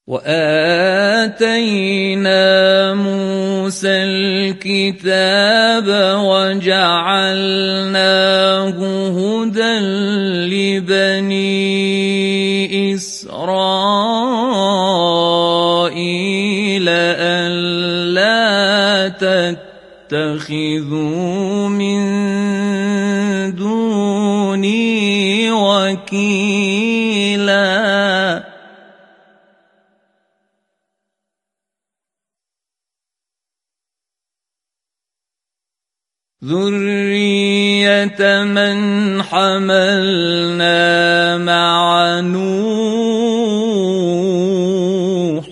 وآتينا موسى الكتاب وجعلناه هدى لبني إسرائيل ألا تتخذوا من دوني وكيلا ذرية من حملنا مع نوح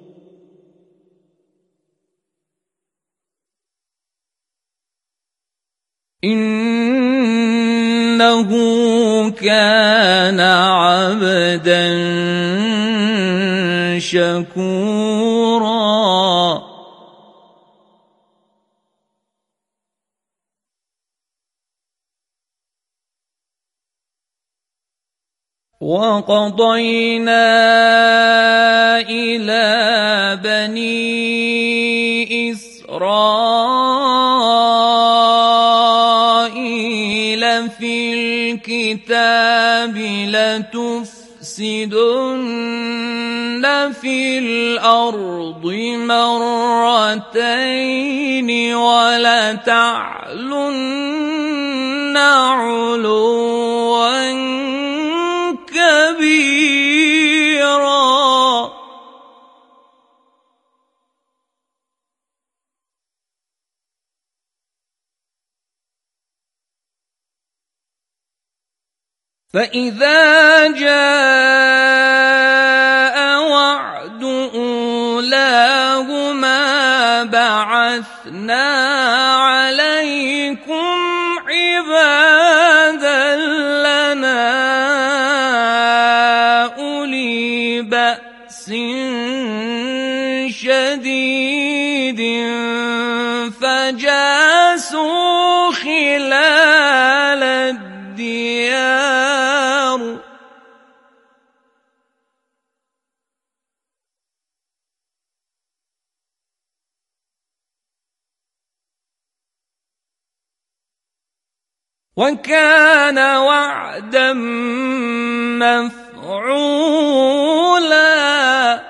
إنه كان عبدا شكورا وقضينا إلى بني إسرائيل في الكتاب لتفسدن في الأرض مرتين ولتعلن علوا كبيرا فإذا جاء وعد أولاهما بعثنا عليكم عبادا لنا أولي بأس شديد فجاسوا خلال الديار وكان وعدا مفعولا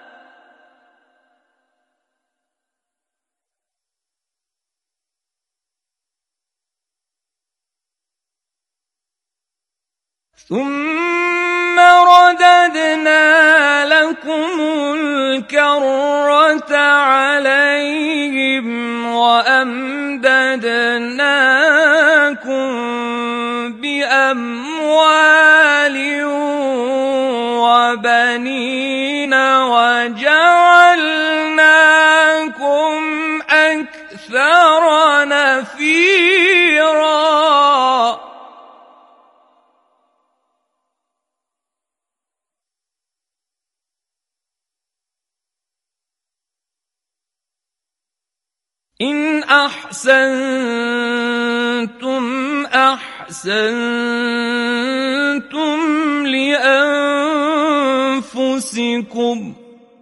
ثم رددنا لكم الكرة عليهم وأمددناكم بأموال وبنين وجعلناكم أكثر نفيرا إن أحسنتم أحسنتم لأنفسكم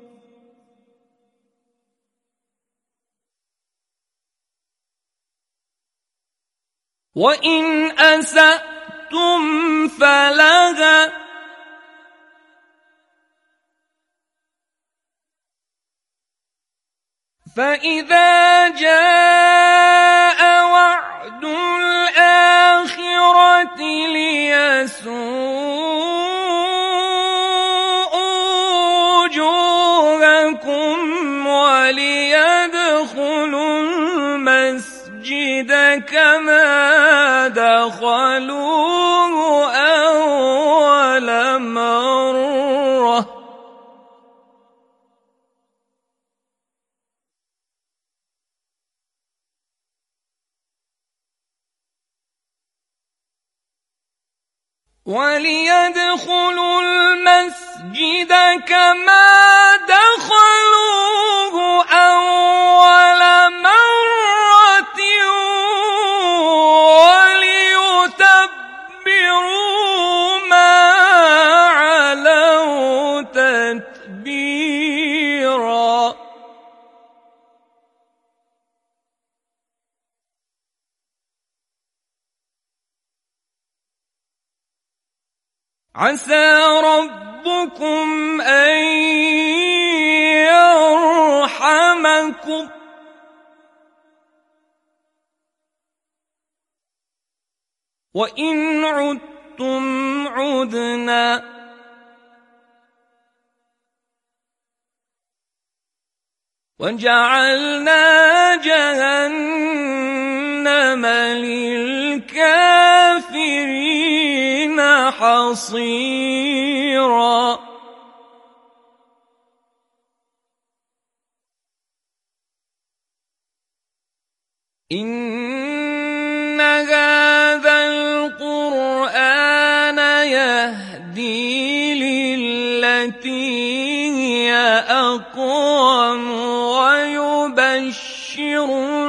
وإن أسأتم فلها فإذا جاء وعد الآخرة ليسوءوا وجوهكم وليدخلوا المسجد كما دخلوه أول مرة وليدخلوا المسجد كما دخلوه أول مرة وليتبروا ما علوا تتبيرا عسى ربكم أن يرحمكم وإن عدتم عدنا وجعلنا جهنم للكافرين حصيرا إن هذا القرآن يهدي للتي هي أقوم ويبشر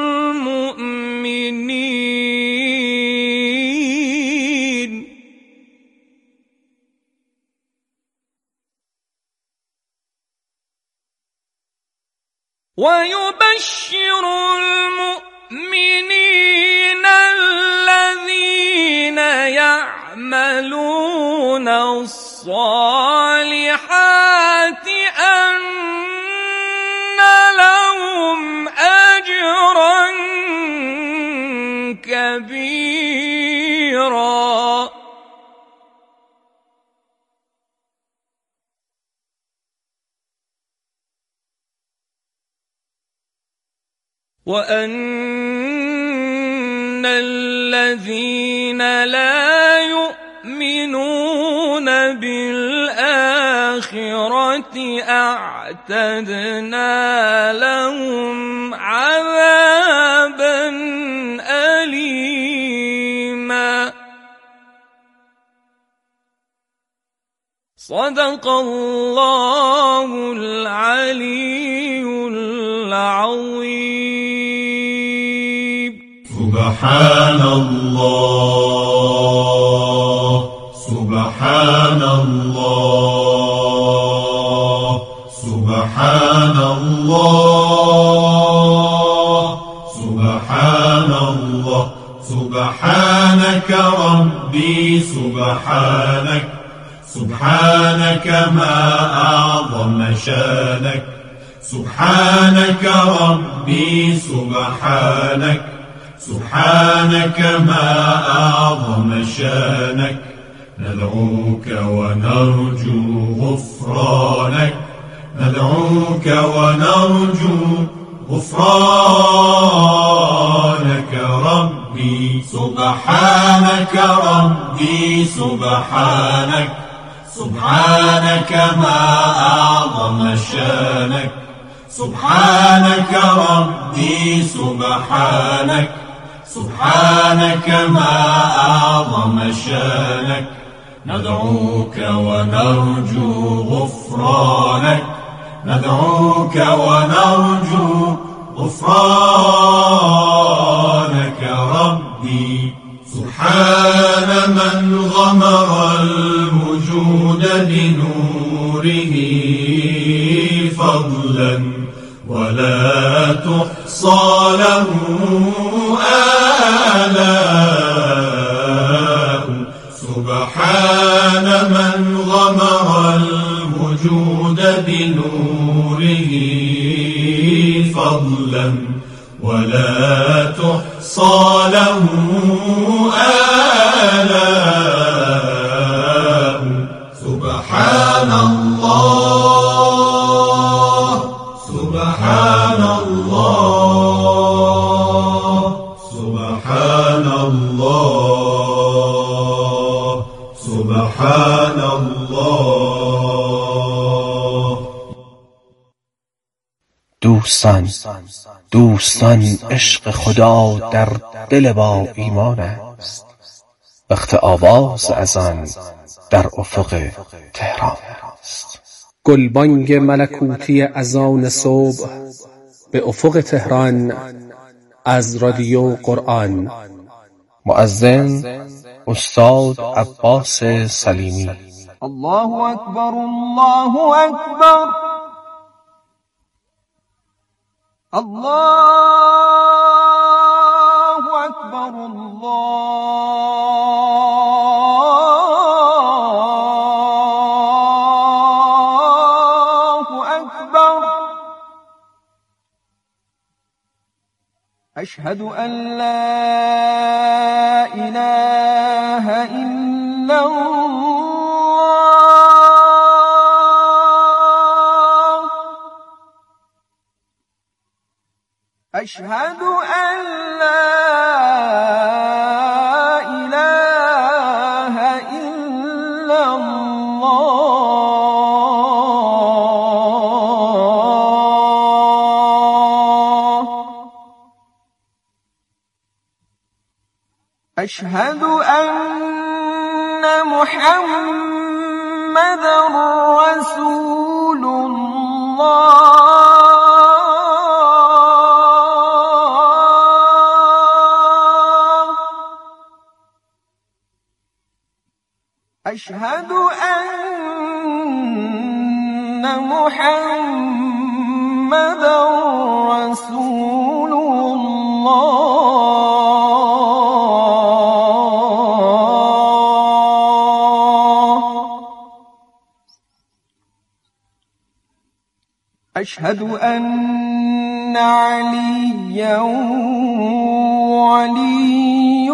المؤمنين الذين يعملون الصالحات أن لهم أجرا كبيرا وأن الذين لا يؤمنون بالآخرة أعتدنا لهم عذابا أليما صدق الله العلي العظيم. سبحان الله سبحان الله سبحان الله سبحان الله سبحانك ربي سبحانك سبحانك ما أعظم شانك سبحانك ربي سبحانك سبحانك ما أعظم شانك ندعوك ونرجو غفرانك ندعوك ونرجو غفرانك ربي سبحانك ربي سبحانك سبحانك ما أعظم شانك سبحانك ربي سبحانك سبحانك ما أعظم شانك ندعوك ونرجو غفرانك ندعوك ونرجو غفرانك ربي سبحان من غمر الوجود بنوره فضلا ولا تحصى له آلاء سبحان من غمر الوجود بنوره فضلا ولا تحصى له آلاء سبحان الله سبحان الله سبحان الله سبحان الله. دوستان عشق خدا در دل با ایمان است. وقت آواز اذان در افق تهران است. گلبانگ ملکوتی اذان صبح به افق تهران از رادیو قرآن. مؤذن استاد عباس سلیمی. الله اکبر الله اکبر الله اکبر الله أشهد أن لا إله إلا الله. أشهد أن لا إله إلا الله. أشهد أن محمدًا رسول الله. أشهد أن محمدًا رسول الله. أشهد أن عليًّا ولي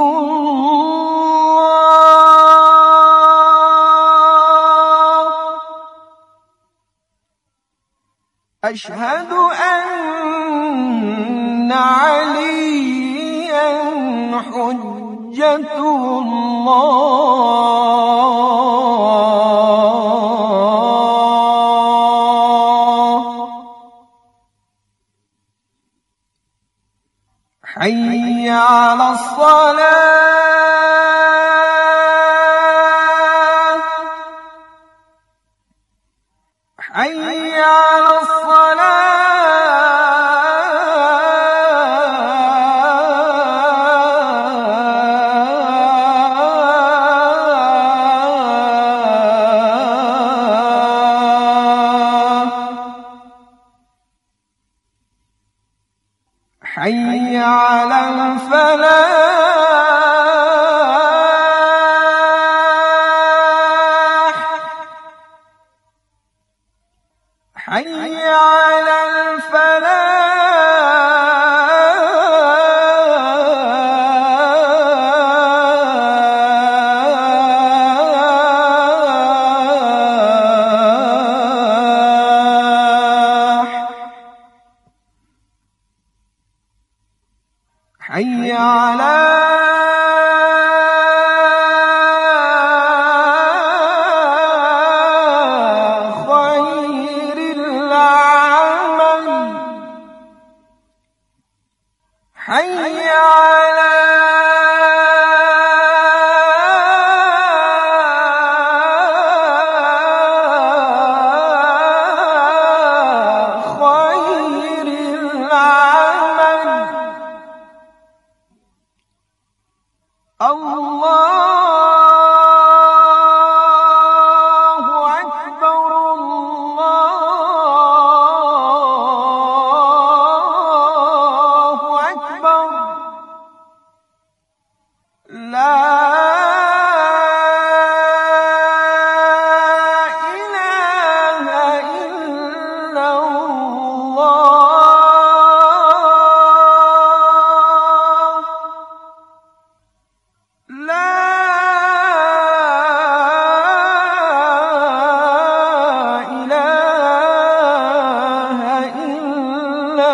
الله. أشهد أن عليًّا حجة الله. حي على الصلاة. حي على حي على الفلاح. حي على الفلاح. حي على خير العمل. حي على خير العمل. الله أكبر. الله أكبر. لا إله إلا الله. لا إله إلا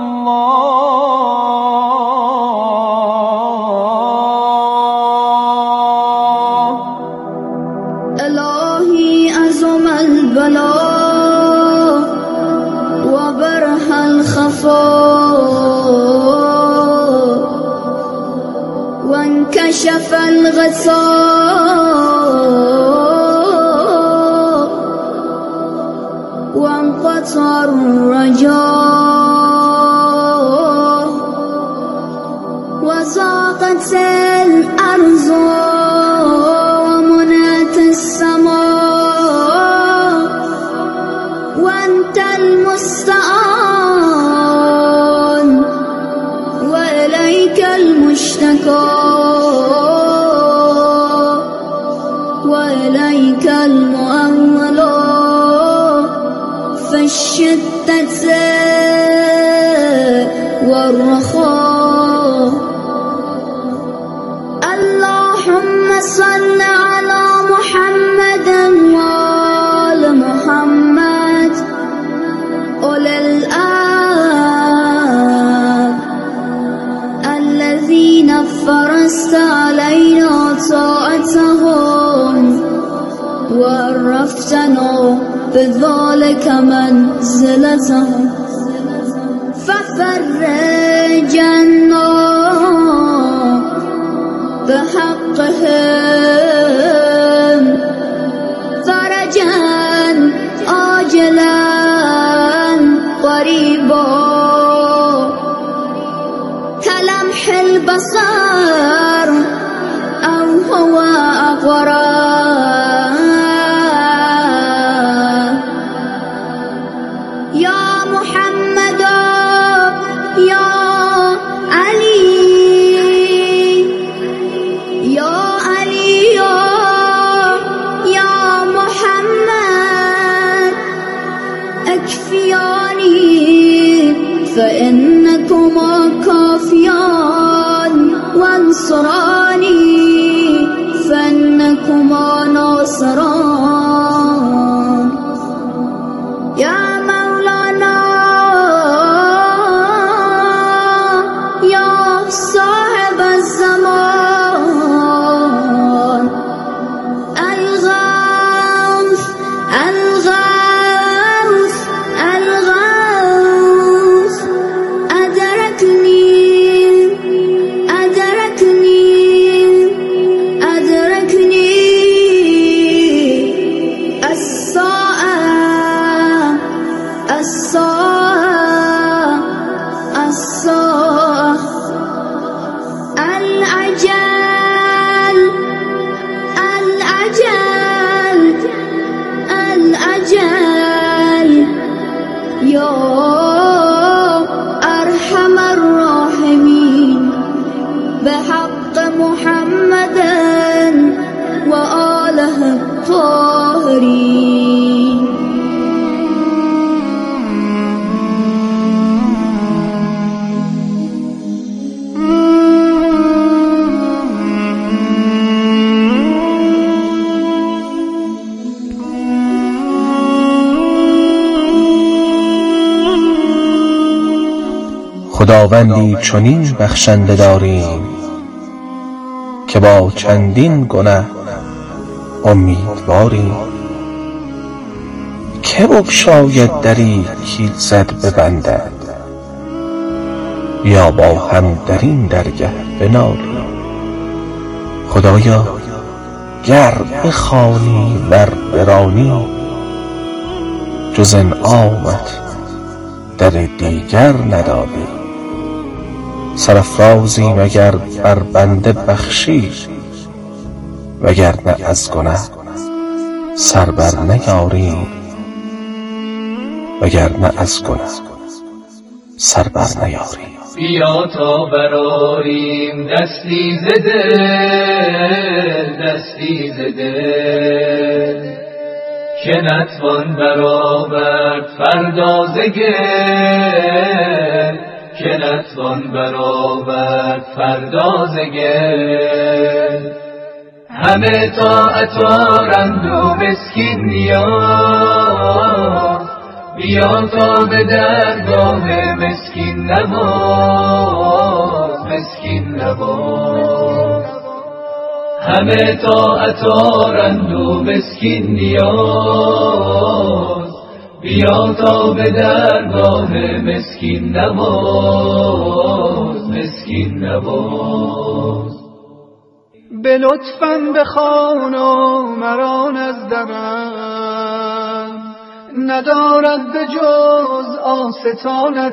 الله. إلهي عظم البلاء وبرح الخفاء وانكشف الغثاء وانقطع الرجاء وضاقت الأرض ومنات السماء وأنت المستعان وإليك المشتكى وإليك المؤول في الشدة والرخاء. صل على محمد وآل محمد أولي الألباب الذين فرضت علينا طاعتهم وعرفتنا بذلك منزلتهم ففرجنا بحقهم فرجا عاجلا قريبا كلمح البصر أو هو أقرب يا محمد يا علي يا علي يا محمد اكفياني فإنكما كافيان وانصراني فإنكما ناصران يا مولانا يا صاحب الزمان الغوث الغوث الغوث أدركني أدركني أدركني الساعة الساعة الساعة الأجل الأجل الأجل يا أرحم الراحمين بحق محمد وآله الطاهرين خداوندی چنین بخشنده داریم که با چندین گنه امیدواریم. که بگشاید دری کایزد ببندد یا با هم در این درگه بنالیم. خدایا گر بخوانی ور برانی جز انعامت در دیگر نداری. سرافرازیم اگر بر بنده بخشی وگرنه از گنه سر بر نیاریم وگرنه از گنه سر بر نیاریم. بیا تا براریم دستی ز دل دستی ز دل که نتوان برآورد فردا ز گل که نتوان برآورد فردا ز گل. همه طاعت آرند و مسکین نیاز بیا تا به درگاه مسکین نواز مسکین نواز. همه طاعت آرند و مسکین نیاز بیا تا به درگاه مسکین نواز مسکین نواز. به لطفاً بخوان و مران از درم ندارد به جز آستانت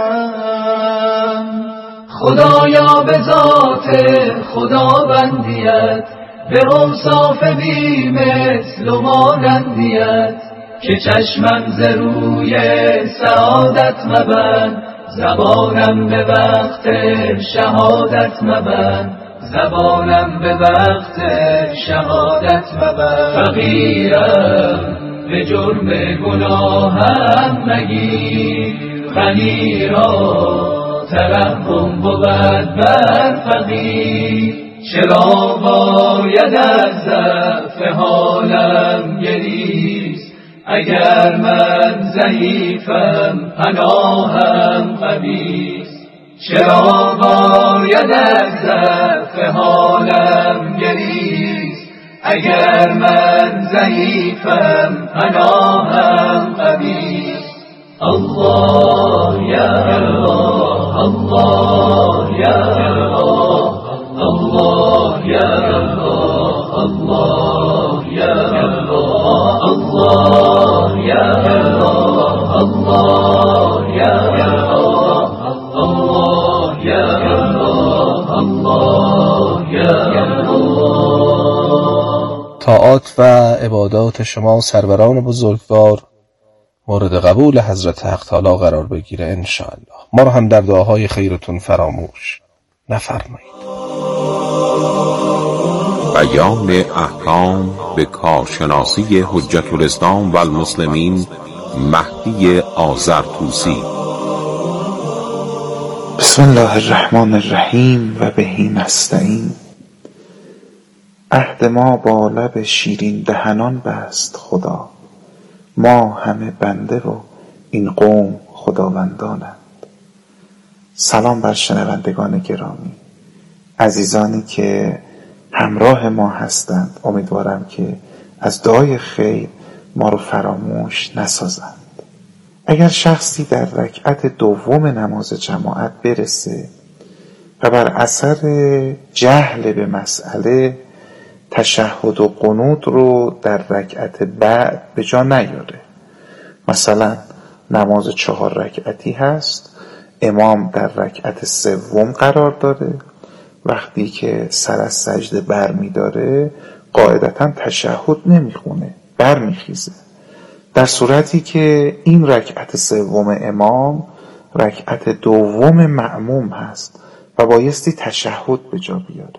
سرم. خدایا به ذات خداوندیت به اوصاف بی مثل و مانندیت که چشمم ز روی سعادت مبند زبانم به وقت شهادت مبند زبانم به وقت شهادت مبند. فقیرم به جرم گناهم مگیر غنی را ترحم بود بر فقیر چرا باید از ضعف حالم گریست؟ اگر من ضعیفم پناهم قویست. چرا باید از ضعف حالم گریست؟ اگر من ضعیفم پناهم قویست. الله یا الله، الله یا الله، الله یا الله، الله یا الله، الله یا الله، الله یا الله، الله یا الله، الله یا الله. طاعات و عبادات شما سروران بزرگوار مورد قبول حضرت حق تعالی قرار بگیره انشاءالله. ما رو هم در دعاهای خیرتون فراموش نفرمایید. بیان احکام به کارشناسی حجت الاسلام و المسلمین مهدی آذرطوسی. بسم الله الرحمن الرحیم و بهی نستعین. عهد ما با لب شیرین دهنان بست خدا، ما همه بنده و این قوم خداوندانند. سلام بر شنوندگان گرامی، عزیزانی که همراه ما هستند. امیدوارم که از دعای خیر ما رو فراموش نسازند. اگر شخصی در رکعت دوم نماز جماعت برسه و بر اثر جهل به مسئله تشهد و قنوت رو در رکعت بعد به جا نیاره، مثلا نماز 4 رکعتی هست، امام در رکعت سوم قرار داره، وقتی که سر از سجده بر می داره قاعدتا تشهد نمی خونه، بر می خیزه، در صورتی که این رکعت سوم امام رکعت دوم مأموم هست و بایستی تشهد به جا بیاره.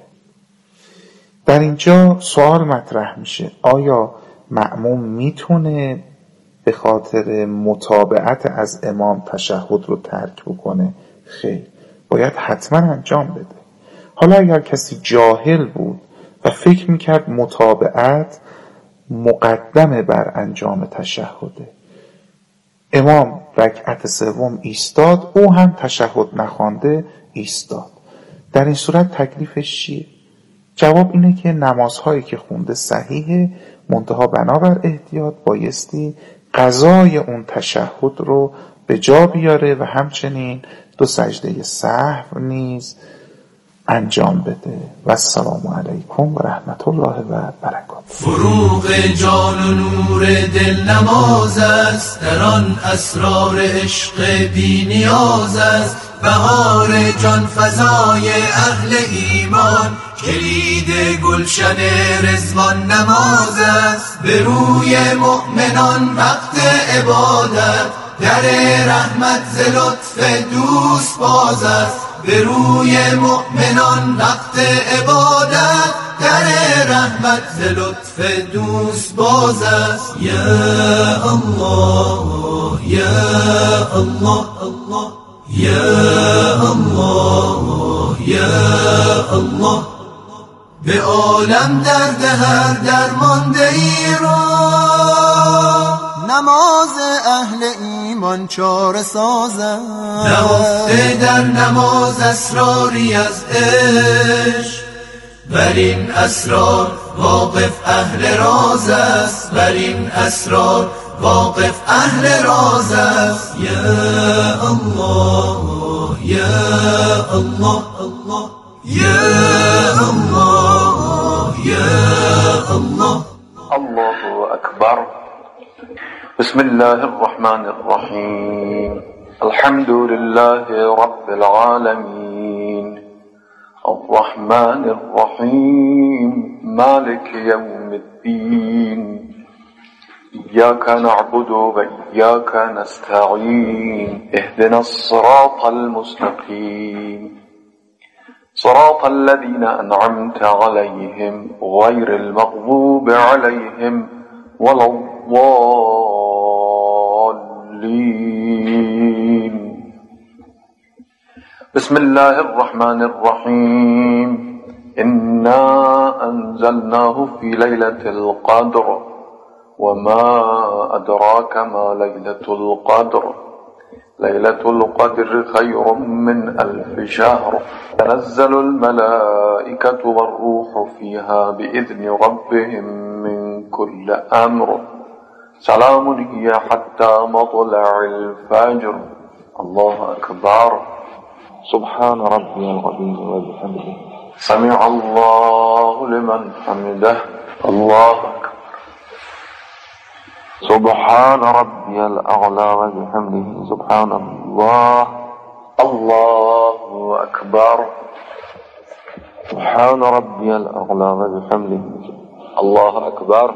در اینجا سوال مطرح میشه، آیا مأموم میتونه به خاطر متابعت از امام تشهد رو ترک بکنه؟ خیر، باید حتما انجام بده. حالا اگر کسی جاهل بود و فکر میکرد متابعت مقدمه بر انجام تشهده، امام رکعت سوم ایستاد، او هم تشهد نخوانده ایستاد، در این صورت تکلیفش چیه؟ جواب اینه که نمازهایی که خونده صحیحه، منتها بنابر احتیاط بایستی قضای اون تشهد رو به جا بیاره و همچنین 2 سجده سهو نیز انجام بده. و السلام علیکم و رحمت الله و برکاته. فروغ جان و نور دل نماز است، در آن اسرار عشق بی نیاز است. بهار جان فزای اهل ایمان، کلید گلشن رضوان نماز است. به روی مؤمنان وقت عبادت، در رحمت ز لطف دوست باز است. به روی مؤمنان وقت عبادت، در رحمت ز لطف دوست باز است. یا الله یا الله الله یا الله یا الله. به عالم درد هر درمانده ای را، نماز اهل ایمان چاره سازد. نهفته در نماز اسراری از عشق، بر این اسرار واقف اهل راز است. بر این اسرار واقف اهل راز است. یا الله یا الله الله یا الله یا الله. الله اکبر. بسم الله الرحمن الرحیم. الحمد لله رب العالمين الرحمن الرحيم مالك يوم الدين إياك نعبد وإياك نستعين اهدنا الصراط المستقيم صراط الذين أنعمت عليهم غير المغضوب عليهم ولا الضالين. بسم الله الرحمن الرحيم. إنا أنزلناه في ليلة القدر وما أدراك ما ليلة القدر ليلة القدر خير من 1000 شهر تنزل الملائكة والروح فيها بإذن ربهم من كل أمر سلام هي حتى مطلع الفجر. الله أكبر. سبحان ربي العظيم وبحمده سمع الله لمن حمده. الله أكبر. سبحان ربي الأعلى وبحمده سبحان الله. الله أكبر. سبحان ربي الأعلى وبحمده الله أكبر.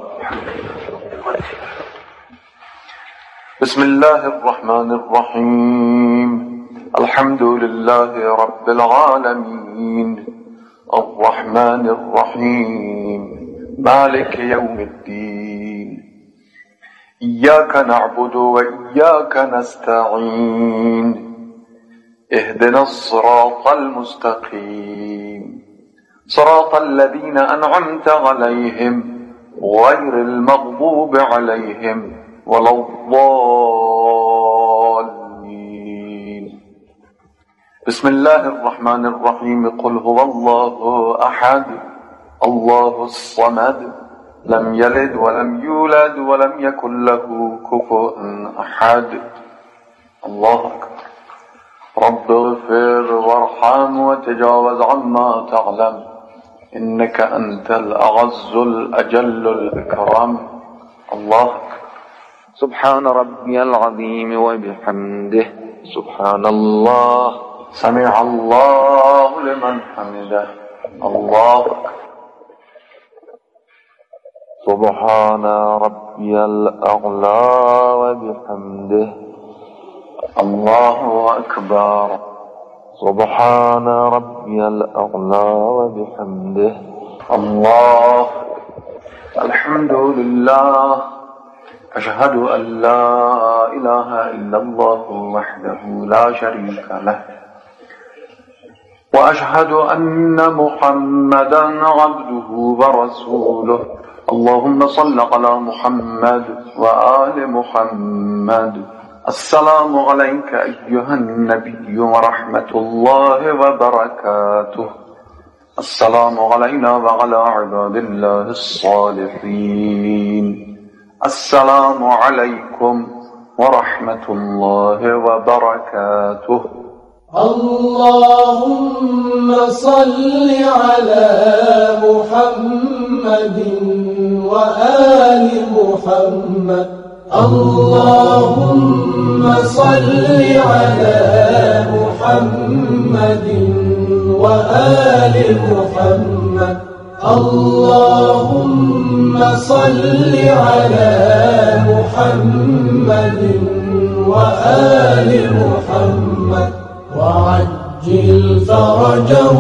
بسم الله الرحمن الرحيم. الحمد لله رب العالمين الرحمن الرحيم مالك يوم الدين إياك نعبد وإياك نستعين اهدنا الصراط المستقيم صراط الذين أنعمت عليهم غير المغضوب عليهم ولا الضالين. بسم الله الرحمن الرحيم. قل هو الله أحد الله الصمد لم يلد ولم يولد ولم يكن له كفوا أحد. الله أكبر. رب اغفر وارحم وتجاوز عما تعلم إنك أنت الأعز الأجل الأكرم. الله أكبر. سبحان ربي العظيم وبحمده سبحان الله. سمع الله لمن حمده. الله أكبر. سبحان ربي الأعلى وبحمده الله أكبر. سبحان ربي الأعلى وبحمده الله. الحمد لله. أشهد أن لا إله إلا الله وحده لا شريك له وأشهد أن محمدا عبده ورسوله. اللهم صل على محمد وآل محمد. السلام عليك أيها النبي ورحمة الله وبركاته. السلام علينا وعلى عباد الله الصالحين. السلام عليكم ورحمة الله وبركاته. اللهم صل على محمد وآل محمد. اللهم صل على محمد وآل محمد. اللهم صل على محمد وآل محمد وعجل فرجه.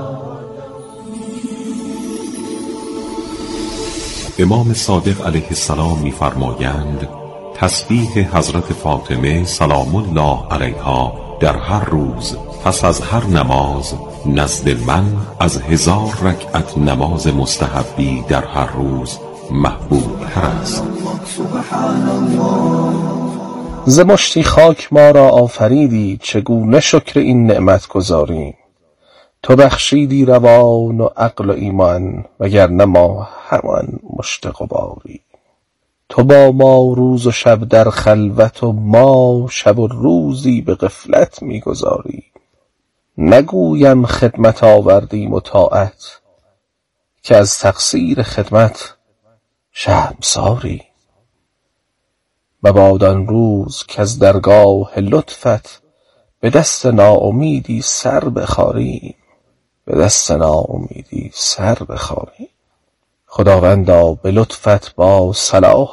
امام صادق علیه السلام می‌فرمایند تسبیح حضرت فاطمه سلام الله علیها در هر روز پس از هر نماز نزد من از 1000 رکعت نماز مستحبی در هر روز محبوب تر است. ز مشتی خاک ما را آفریدی، چگونه شکر این نعمت گزاریم؟ تو بخشیدی روان و عقل و ایمان، وگرنه ما همان مشت غباری. تو با ما روز و شب در خلوت و ما شب و روزی به غفلت می‌گذاری. نگویم خدمت آوردیم و طاعت، که از تقصیر خدمت شرمساری. مباد آن روز که از درگاه لطفت به دست ناامیدی سر بخاریم، به دست ناامیدی سر بخاریم. خداوندا به لطفت با صلاح